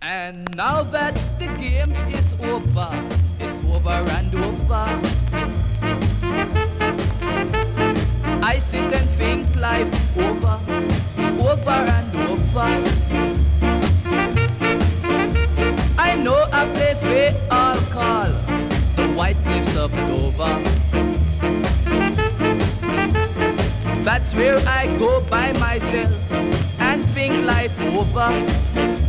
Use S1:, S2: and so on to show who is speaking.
S1: And now that the game is over, it's over and over, I sit and think life over, over and over. I know a place we all call the White Cliffs of Dover. That's where I go by myself and think life over.